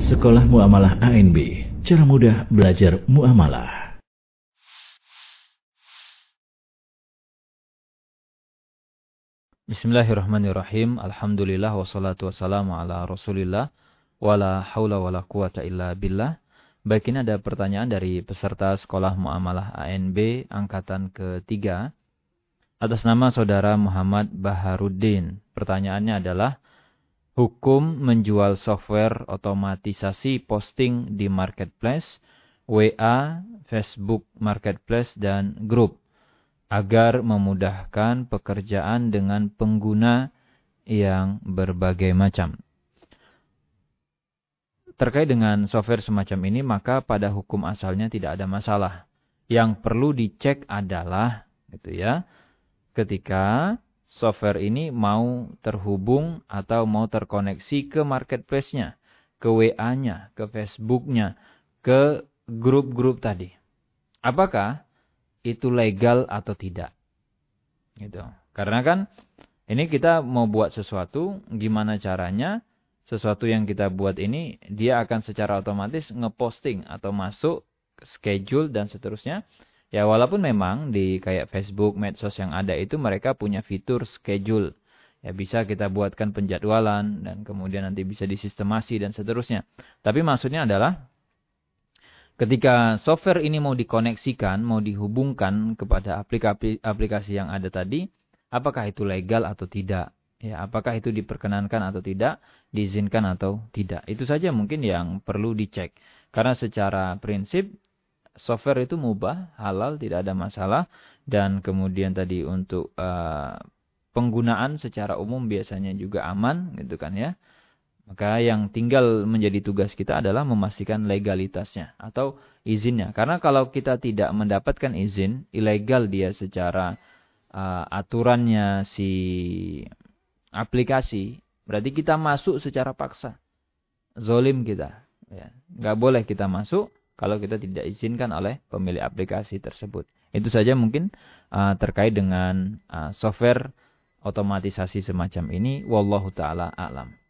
Sekolah Muamalah ANB, cara mudah belajar muamalah. Bismillahirrahmanirrahim. Alhamdulillah wassalatu wassalamu ala Rasulillah wala haula wala quwata illa billah. Baik, ini ada pertanyaan dari peserta Sekolah Muamalah ANB angkatan ketiga atas nama saudara Muhammad Baharuddin. Pertanyaannya adalah hukum menjual software otomatisasi posting di marketplace, WA, Facebook marketplace dan grup agar memudahkan pekerjaan dengan pengguna yang berbagai macam. Terkait dengan software semacam ini, maka pada hukum asalnya tidak ada masalah. Yang perlu dicek adalah ketika software ini mau terhubung atau mau terkoneksi ke marketplace-nya, ke WA-nya, ke Facebook-nya, ke grup-grup tadi. Apakah itu legal atau tidak? Gitu. Karena kan ini kita mau buat sesuatu, gimana caranya sesuatu yang kita buat ini dia akan secara otomatis ngeposting atau masuk schedule dan seterusnya. Ya walaupun memang di kayak Facebook, medsos yang ada itu mereka punya fitur schedule. Ya bisa kita buatkan penjadwalan dan kemudian nanti bisa disistemasi dan seterusnya. Tapi maksudnya adalah ketika software ini mau dikoneksikan, mau dihubungkan kepada aplikasi yang ada tadi, apakah itu legal atau tidak? Ya, apakah itu diperkenankan atau tidak, diizinkan atau tidak? Itu saja mungkin yang perlu dicek. Karena secara prinsip software itu mubah, halal, tidak ada masalah. Dan kemudian tadi untuk penggunaan secara umum biasanya juga aman, gitu kan ya. Maka yang tinggal menjadi tugas kita adalah memastikan legalitasnya atau izinnya. Karena kalau kita tidak mendapatkan izin, ilegal dia secara aturannya si aplikasi, berarti kita masuk secara paksa. Zolim kita. Ya. Nggak boleh kita masuk kalau kita tidak izinkan oleh pemilik aplikasi tersebut. Itu saja mungkin terkait dengan software otomatisasi semacam ini. Wallahu ta'ala a'lam.